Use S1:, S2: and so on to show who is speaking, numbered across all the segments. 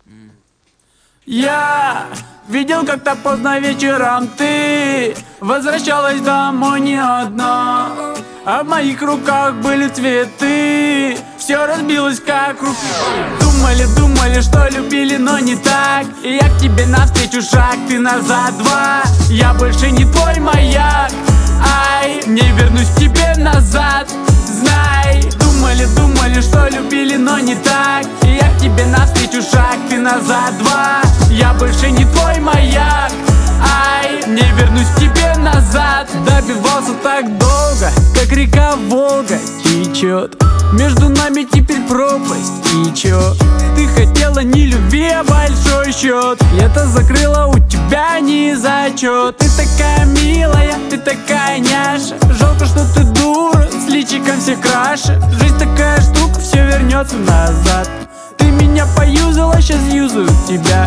S1: Я видел, как-то поздно вечером ты возвращалась домой не одна, а в моих руках были цветы. Все разбилось как руки. Думали, что любили, но не так. И я к тебе навстречу шаг, ты назад два. Я больше не твой маяк. Ай, не вернусь к тебе назад. Знай, думали, что любили, но не так. И я к тебе навстречу шаг, ты назад два. Я больше не твой маяк. Ай, не вернусь к тебе назад. Добивался так долго, как река Волга течет. Между нами теперь пропасть течет. Ты хотела не любви, а большой счет. Я-то закрыла у тебя не зачет. Ты такая милая, ты такая няша. Жалко, что ты дура, с личиком всех краше. Жизнь такая штука, все вернется назад. Ты меня поюзала, сейчас юзаю тебя.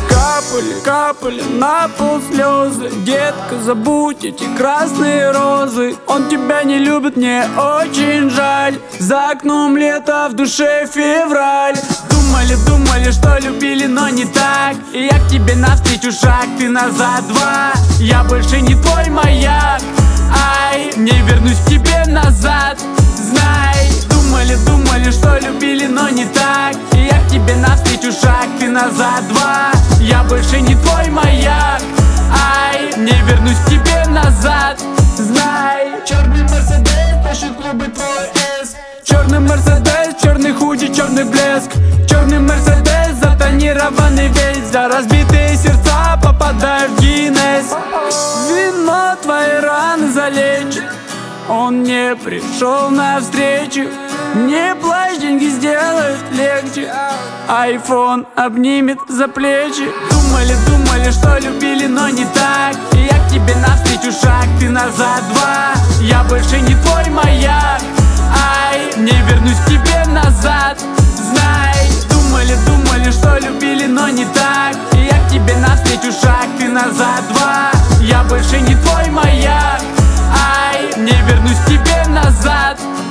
S1: Капали на пол слезы. Детка, забудь эти красные розы. Он тебя не любит, мне очень жаль. За окном лето, в душе февраль. Думали, что любили, но не так. И я к тебе навстречу шаг, ты назад два. Я больше не твой маяк. Ай, не вернусь к тебе назад. Знай, думали, что любили, но не так. И я к тебе навстречу шаг, ты назад два. Я больше не твой маяк. Ай, не вернусь к тебе назад. Знай.
S2: Черный Мерседес, тащит клубы твой эс.
S1: Черный Мерседес, черный худи, черный блеск. Черный Мерседес, затонированный весь. За разбитые сердца попадаешь в Гиннес. Вино твои раны залечит. Он не пришел навстречу. Не плачь, деньги сделают легче. Айфон обнимет за плечи. Думали, что любили, но не так. И я к тебе навстречу шаг, ты назад два. Я больше не твой маяк. Ай, не вернусь к тебе назад. Знай, думали, что любили, но не так. И я к тебе навстречу шаг, ты назад два. Я больше не твой маяк. Ай, не вернусь к тебе назад.